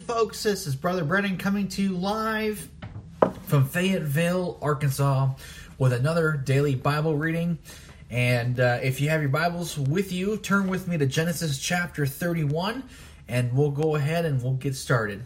folks. This is Brother Brennan coming to you live from Fayetteville, Arkansas, with another daily Bible reading. And if you have your Bibles with you, turn with me to Genesis chapter 31, and we'll go ahead and we'll get started.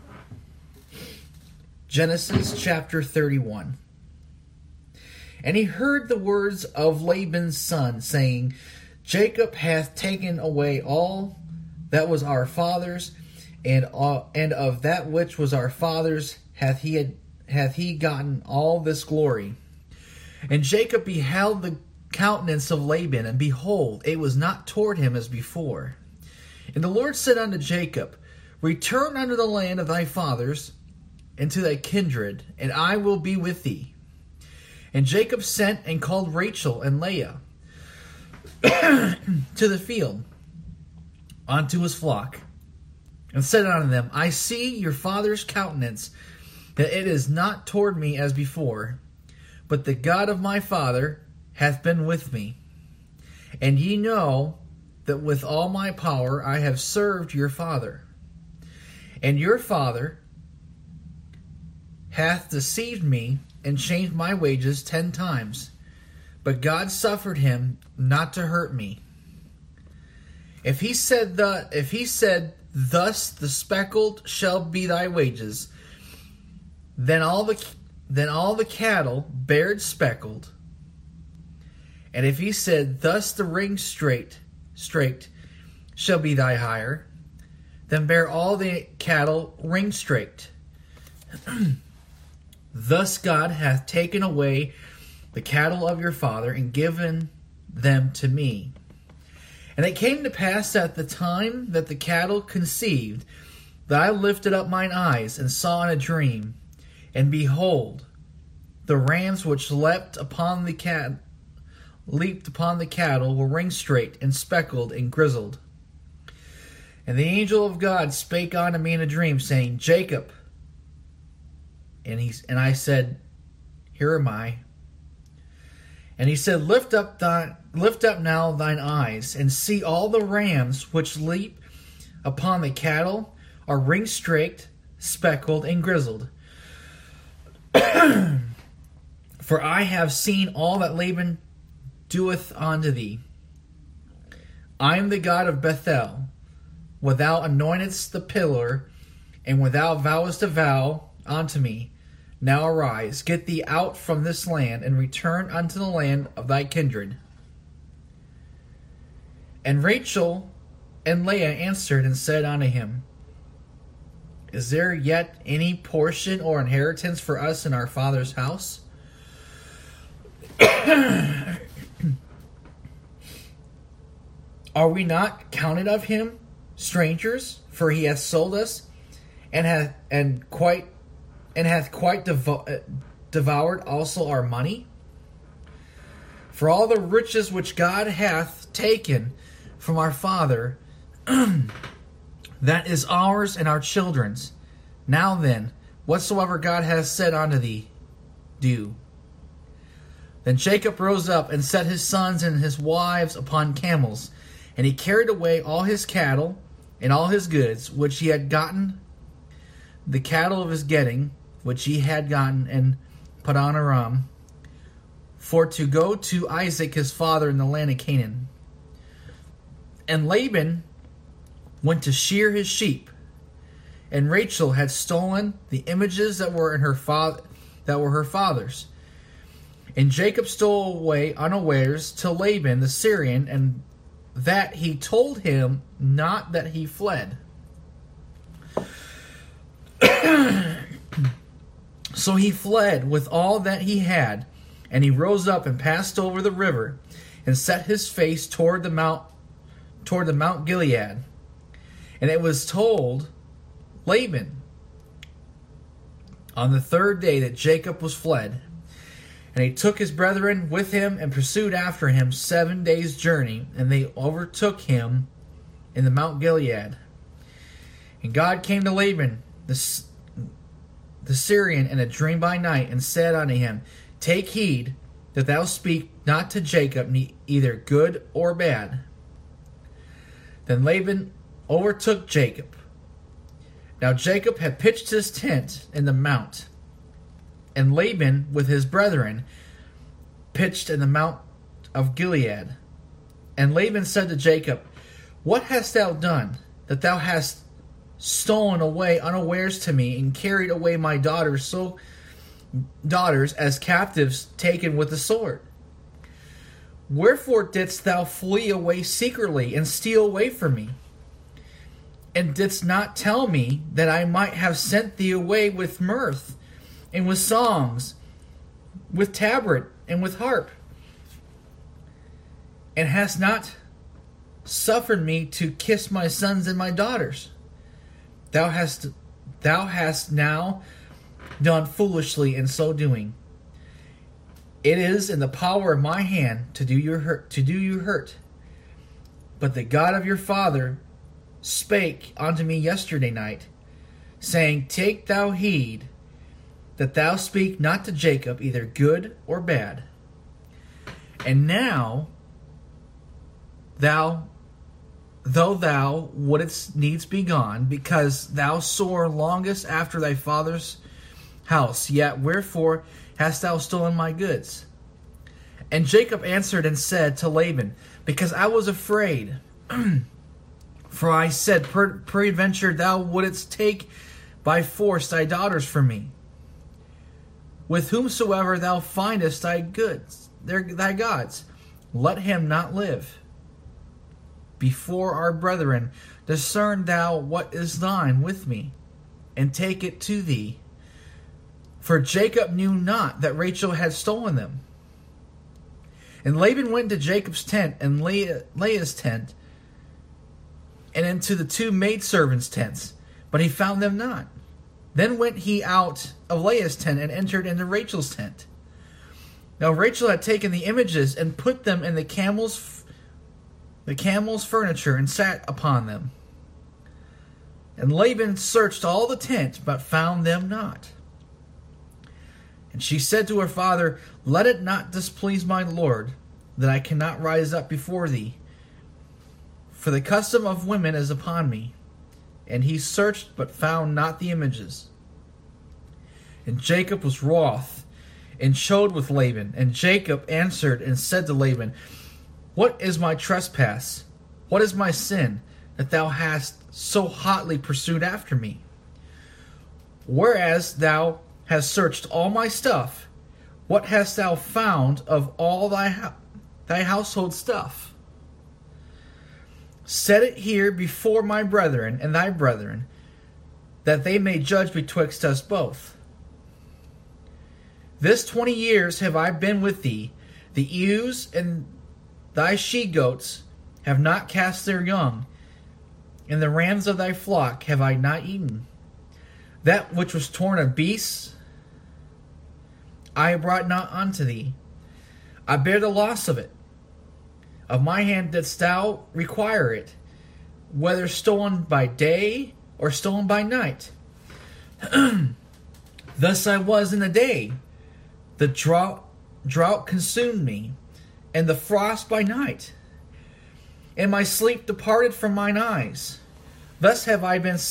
Genesis chapter 31. And he heard the words of Laban's son, saying, Jacob hath taken away all that was our father's, and of that which was our father's hath he gotten all this glory. And Jacob beheld the countenance of Laban, and behold, it was not toward him as before. And the Lord said unto Jacob, Return unto the land of thy fathers, and to thy kindred, and I will be with thee. And Jacob sent and called Rachel and Leah to the field unto his flock, and said unto them, I see your father's countenance, that it is not toward me as before, but the God of my father hath been with me. And ye know that with all my power I have served your father. And your father hath deceived me, and changed my wages 10 times. But God suffered him not to hurt me. If he said, Thus the speckled shall be thy wages, then all the cattle bared speckled. And if he said, Thus the ring straight shall be thy hire, then bear all the cattle ring straight. Thus God hath taken away the cattle of your father, and given them to me. And it came to pass at the time that the cattle conceived, that I lifted up mine eyes, and saw in a dream, and behold, the rams which leaped upon the cattle were ring straight, and speckled, and grizzled. And the angel of God spake unto me in a dream, saying, Jacob. And I said, Here am I. And he said, Lift up now thine eyes, and see all the rams which leap upon the cattle are ring straight, speckled, and grizzled. For I have seen all that Laban doeth unto thee. I am the God of Bethel, where thou anointedst the pillar, and where thou vowest a vow unto me. Now arise, get thee out from this land, and return unto the land of thy kindred. And Rachel and Leah answered and said unto him, Is there yet any portion or inheritance for us in our father's house? Are we not counted of him strangers? For he hath sold us, and hath quite devoured also our money. For all the riches which God hath taken from our father, that is ours and our children's. Now then, whatsoever God hath said unto thee, do. Then Jacob rose up and set his sons and his wives upon camels, and he carried away all his cattle and all his goods, which he had gotten, the cattle of his getting, which he had gotten in Padan Aram, for to go to Isaac his father in the land of Canaan. And Laban went to shear his sheep, and Rachel had stolen the images that were her father's. And Jacob stole away unawares to Laban the Syrian, and that he told him not that he fled. So he fled with all that he had, and he rose up and passed over the river, and set his face toward the Mount Gilead. And it was told Laban on the 3rd day that Jacob was fled. And he took his brethren with him, and pursued after him 7 days' journey, and they overtook him in the Mount Gilead. And God came to Laban the Syrian in a dream by night, and said unto him, Take heed that thou speak not to Jacob either good or bad. Then Laban overtook Jacob, Now Jacob had pitched his tent in the mount, and Laban with his brethren pitched in the mount of Gilead. And Laban said to Jacob, What hast thou done, that thou hast stolen away unawares to me, and carried away my daughters as captives taken with the sword? Wherefore didst thou flee away secretly, and steal away from me? And didst not tell me, that I might have sent thee away with mirth, and with songs, with tabret, and with harp? And hast not suffered me to kiss my sons and my daughters? Thou hast now done foolishly in so doing. It is in the power of my hand to do you hurt. But the God of your father spake unto me yesterday night, saying, Take thou heed that thou speak not to Jacob either good or bad. And now, though thou wouldst needs be gone, because thou sore longest after thy father's house, yet wherefore hast thou stolen my goods? And Jacob answered and said to Laban, Because I was afraid. For I said, Peradventure thou wouldst take by force thy daughters from me. With whomsoever thou findest thy goods, thy gods, let him not live. Before our brethren, discern thou what is thine with me, and take it to thee. For Jacob knew not that Rachel had stolen them. And Laban went into Jacob's tent and Leah's tent, and into the two maidservants' tents, but he found them not. Then went he out of Leah's tent and entered into Rachel's tent. Now Rachel had taken the images and put them in the camel's furniture and sat upon them. And Laban searched all the tent, but found them not. And she said to her father, Let it not displease my lord, that I cannot rise up before thee, for the custom of women is upon me. And he searched, but found not the images. And Jacob was wroth, and showed with Laban. And Jacob answered and said to Laban, What is my trespass? What is my sin, that thou hast so hotly pursued after me? Whereas thou hast searched all my stuff, what hast thou found of all thy household stuff? Set it here before my brethren and thy brethren, that they may judge betwixt us both. This 20 years have I been with thee. The ewes and thy she-goats have not cast their young, and the rams of thy flock have I not eaten. That which was torn of beasts I brought not unto thee. I bear the loss of it. Of my hand didst thou require it, whether stolen by day or stolen by night. Thus I was in the day. The drought consumed me, and the frost by night. And my sleep departed from mine eyes. Thus have I been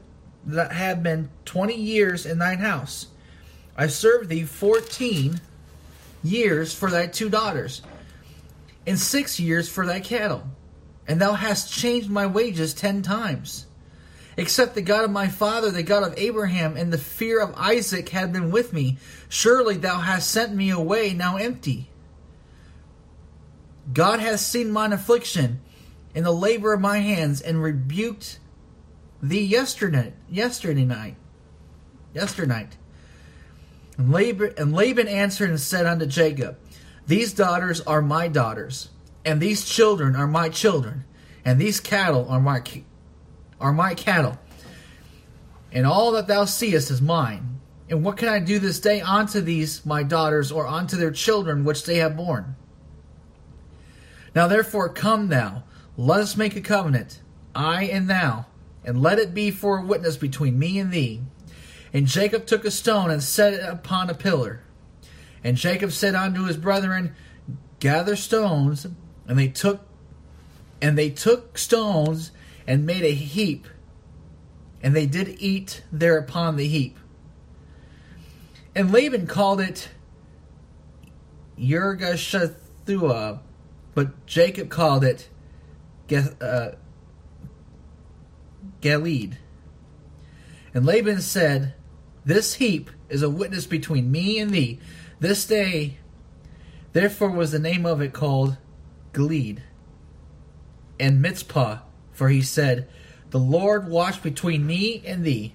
20 years in thine house. I served thee 14 years for thy 2 daughters, and 6 years for thy cattle. And thou hast changed my wages 10 times. Except the God of my father, the God of Abraham, and the fear of Isaac had been with me, surely thou hast sent me away now empty. God hath seen mine affliction and the labor of my hands, and rebuked thee yesternight. And Laban answered and said unto Jacob, These daughters are my daughters, and these children are my children, and these cattle are my cattle, and all that thou seest is mine. And what can I do this day unto these my daughters, or unto their children which they have borne? Now therefore come thou, let us make a covenant, I and thou, and let it be for a witness between me and thee. And Jacob took a stone and set it upon a pillar. And Jacob said unto his brethren, Gather stones. And they took stones and made a heap and they did eat there upon the heap. And Laban called it Yirgashethua, but Jacob called it Galeed. And Laban said, This heap is a witness between me and thee. This day, therefore, was the name of it called Galeed. And Mitzpah, for he said, The Lord watched between me and thee,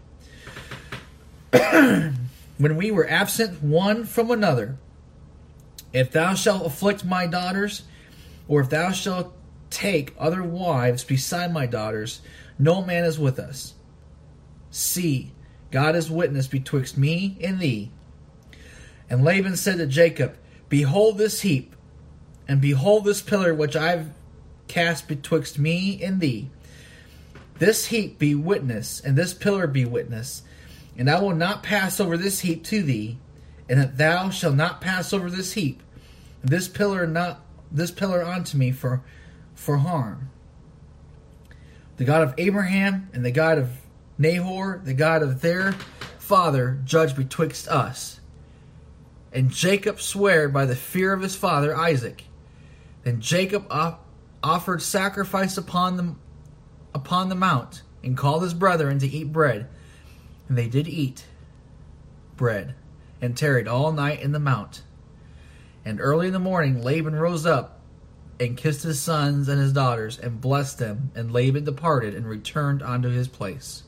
when we were absent one from another. If thou shalt afflict my daughters, or if thou shalt take other wives beside my daughters, no man is with us. See, God is witness betwixt me and thee. And Laban said to Jacob, Behold this heap, and behold this pillar which I have cast betwixt me and thee. This heap be witness, and this pillar be witness, and I will not pass over this heap to thee, and that thou shalt not pass over this heap, this pillar unto me for harm. The God of Abraham and the God of Nahor, the God of their father, judge betwixt us. And Jacob sware by the fear of his father Isaac. Then Jacob offered sacrifice upon the mount, and called his brethren to eat bread. And they did eat bread, and tarried all night in the mount. And early in the morning Laban rose up, and kissed his sons and his daughters, and blessed them. And Laban departed, and returned unto his place.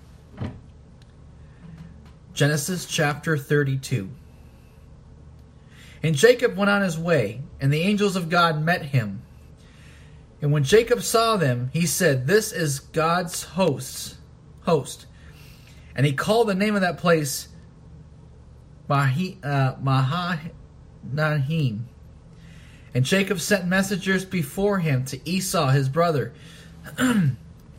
Genesis chapter 32. And Jacob went on his way, and the angels of God met him. And when Jacob saw them, he said, This is God's host. And he called the name of that place Mahanaim. And Jacob sent messengers before him to Esau his brother, unto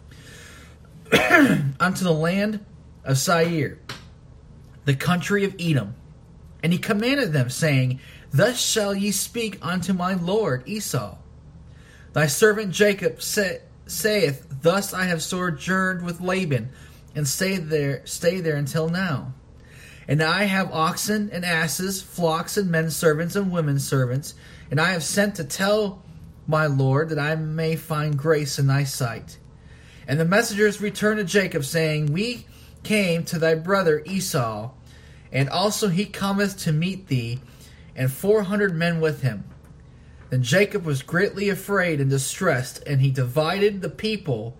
the land of Seir, the country of Edom. And he commanded them, saying, Thus shall ye speak unto my lord Esau. Thy servant Jacob saith, Thus I have sojourned with Laban, and stay there until now. And I have oxen and asses, flocks and men servants and women servants, and I have sent to tell my lord that I may find grace in thy sight. And the messengers returned to Jacob, saying, We came to thy brother Esau, and also he cometh to meet thee, and 400 men with him. Then Jacob was greatly afraid and distressed, and he divided the people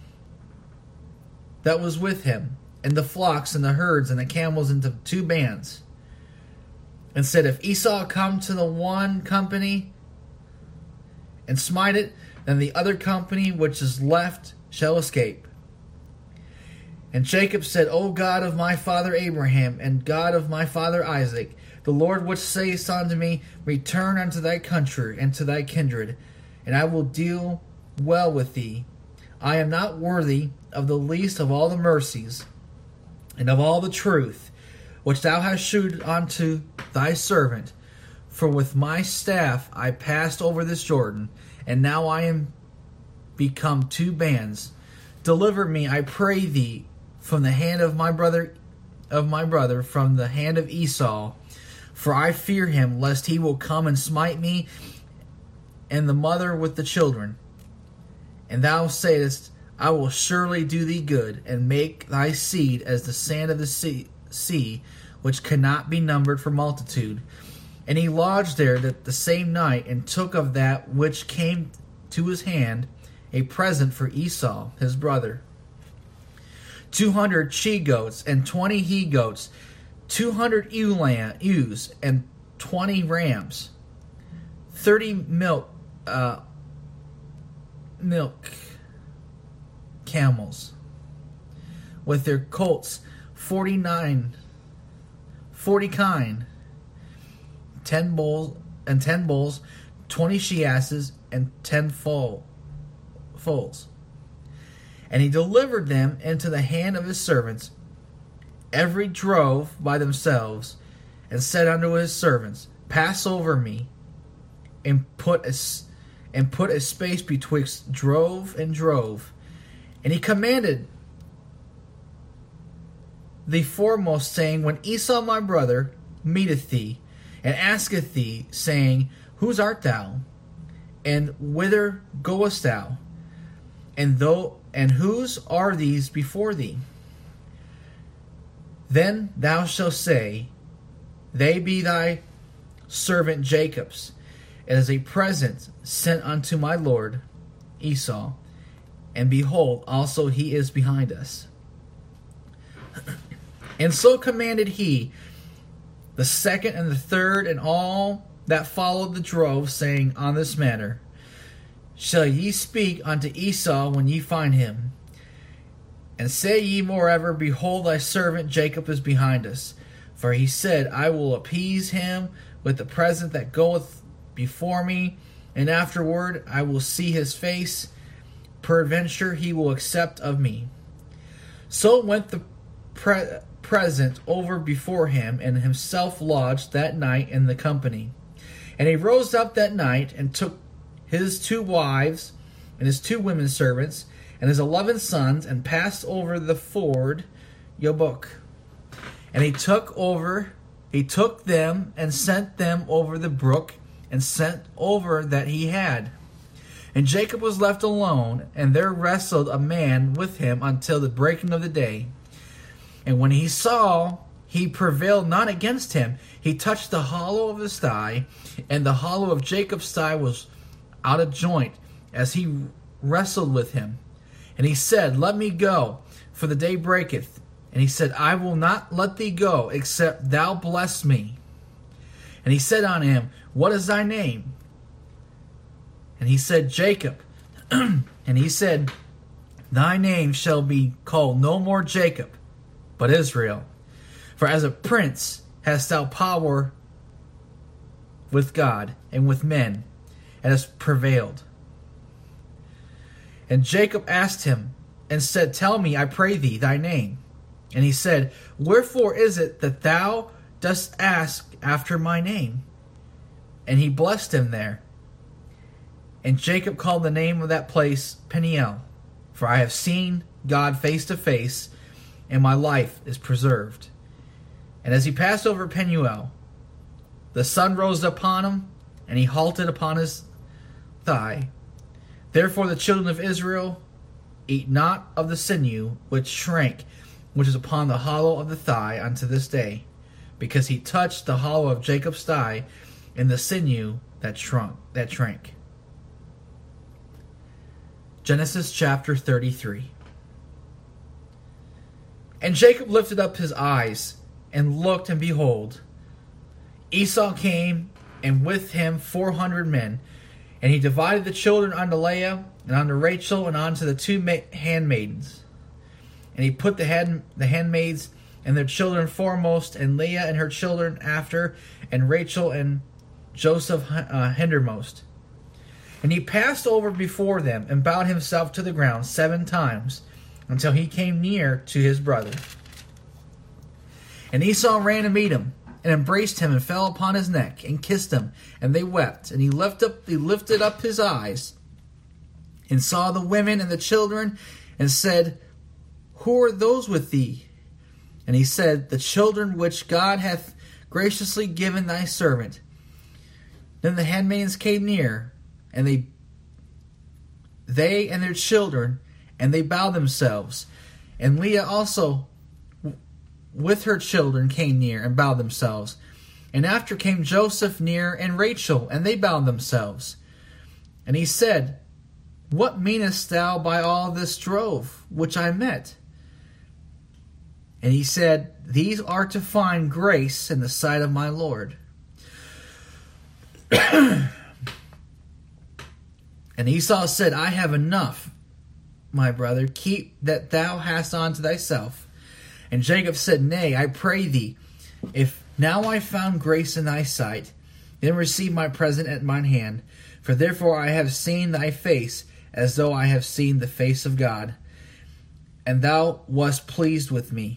that was with him, and the flocks and the herds and the camels into 2 bands, and said, If Esau come to the one company and smite it, then the other company which is left shall escape. And Jacob said, O God of my father Abraham, and God of my father Isaac, the Lord which saith unto me, Return unto thy country and to thy kindred, and I will deal well with thee. I am not worthy of the least of all the mercies, and of all the truth, which thou hast shewed unto thy servant. For with my staff I passed over this Jordan, and now I am become 2 bands. Deliver me, I pray thee, from the hand of my brother, from the hand of Esau. For I fear him, lest he will come and smite me, and the mother with the children. And thou sayest, I will surely do thee good, and make thy seed as the sand of the sea, which cannot be numbered for multitude. And he lodged there the same night, and took of that which came to his hand a present for Esau his brother. 200 she-goats, and 20 he-goats, 200 ewes, and 20 rams, 30 milk camels, with their colts, 40 kine, 10 bulls, 20 she-asses, and 10 foals. And he delivered them into the hand of his servants, every drove by themselves, and said unto his servants, Pass over me, and put a space betwixt drove and drove. And he commanded thee foremost, saying, When Esau my brother meeteth thee, and asketh thee, saying, Whose art thou? And whither goest thou? And whose are these before thee? Then thou shalt say, They be thy servant Jacob's. It is a present sent unto my lord Esau, and behold, also he is behind us. And so commanded he the second and the third and all that followed the drove, saying on this manner, Shall ye speak unto Esau when ye find him? And say ye moreover, Behold, thy servant Jacob is behind us. For he said, I will appease him with the present that goeth before me, and afterward I will see his face. Peradventure he will accept of me. So went the present over before him, and himself lodged that night in the company. And he rose up that night, and took his 2 wives, and his 2 women servants, and his 11 sons, and passed over the ford Jabbok. And he took them, and sent them over the brook, and sent over that he had. And Jacob was left alone, and there wrestled a man with him until the breaking of the day. And when he saw he prevailed not against him, he touched the hollow of his thigh, and the hollow of Jacob's thigh was out of joint, as he wrestled with him. And he said, Let me go, for the day breaketh. And he said, I will not let thee go, except thou bless me. And he said unto him, What is thy name? And he said, Jacob. And he said, Thy name shall be called no more Jacob, but Israel. For as a prince hast thou power with God and with men, and hast prevailed. And Jacob asked him, and said, Tell me, I pray thee, thy name. And he said, Wherefore is it that thou dost ask after my name? And he blessed him there. And Jacob called the name of that place Peniel, for I have seen God face to face, and my life is preserved. And as he passed over Peniel, the sun rose upon him, and he halted upon his thigh. Therefore the children of Israel eat not of the sinew which shrank, which is upon the hollow of the thigh unto this day, because he touched the hollow of Jacob's thigh, and the sinew that shrank. Genesis chapter 33. And Jacob lifted up his eyes, and looked, and behold, Esau came, and with him 400 men. And he divided the children unto Leah, and unto Rachel, and unto the 2 handmaidens. And he put the handmaids and their children foremost, and Leah and her children after, and Rachel and Joseph hindermost. And he passed over before them, and bowed himself to the ground 7 times, until he came near to his brother. And Esau ran to meet him, and embraced him, and fell upon his neck, and kissed him, and they wept. And he lifted up his eyes, and saw the women and the children, and said, Who are those with thee? And he said, The children which God hath graciously given thy servant. Then the handmaidens came near, and they and their children, and they bowed themselves. And Leah also with her children came near, and bowed themselves. And after came Joseph near, and Rachel, and they bowed themselves. And he said, What meanest thou by all this drove which I met? And he said, These are to find grace in the sight of my Lord. And Esau said, I have enough, my brother. Keep that thou hast unto thyself. And Jacob said, Nay, I pray thee, if now I found grace in thy sight, then receive my present at mine hand. For therefore I have seen thy face, as though I have seen the face of God, and thou wast pleased with me.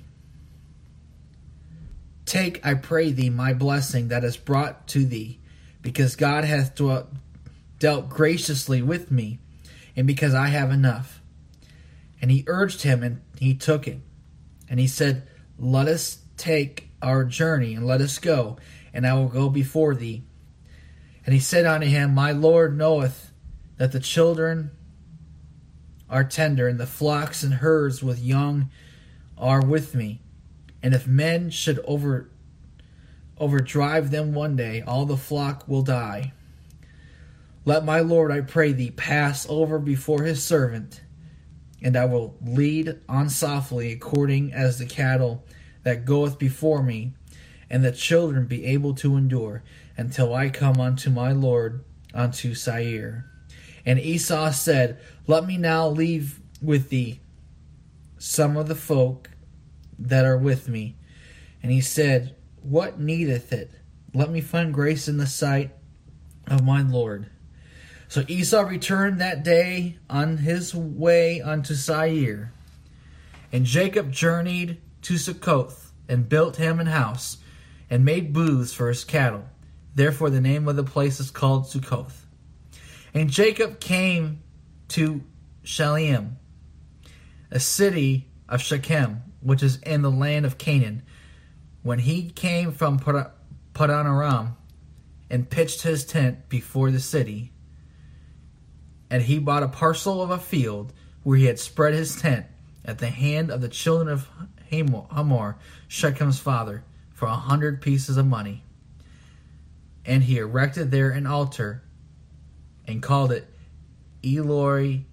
Take, I pray thee, my blessing that is brought to thee, because God hath dealt graciously with me, and because I have enough. And he urged him, and he took it. And he said, let us take our journey, and let us go, and I will go before thee. And he said unto him, My Lord knoweth that the children are tender, and the flocks and herds with young are with me. And if men should overdrive them one day, all the flock will die. Let my Lord, I pray thee, pass over before his servant, and I will lead on softly, according as the cattle that goeth before me, and the children be able to endure, until I come unto my Lord, unto Seir. And Esau said, Let me now leave with thee some of the folk that are with me. And he said, What needeth it? Let me find grace in the sight of my Lord. So Esau returned that day on his way unto Seir. And Jacob journeyed to Succoth, and built him an house, and made booths for his cattle. Therefore the name of the place is called Succoth. And Jacob came to Shalem, a city of Shechem, which is in the land of Canaan, when he came from Padan Aram, and pitched his tent before the city. And he bought a parcel of a field where he had spread his tent at the hand of the children of Hamor, Shechem's father, for 100 pieces of money. And he erected there an altar and called it Eloi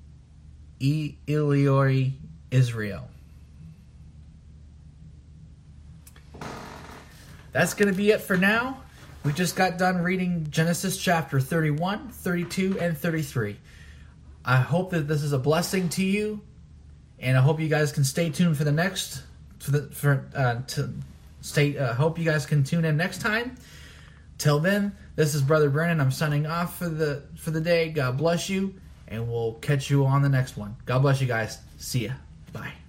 Israel. That's going to be it for now. We just got done reading Genesis chapter 31, 32, and 33. I hope that this is a blessing to you, and I hope you guys can stay tuned for the next. Hope you guys can tune in next time. Till then, this is Brother Brandon. I'm signing off for the day. God bless you, and we'll catch you on the next one. God bless you guys. See ya. Bye.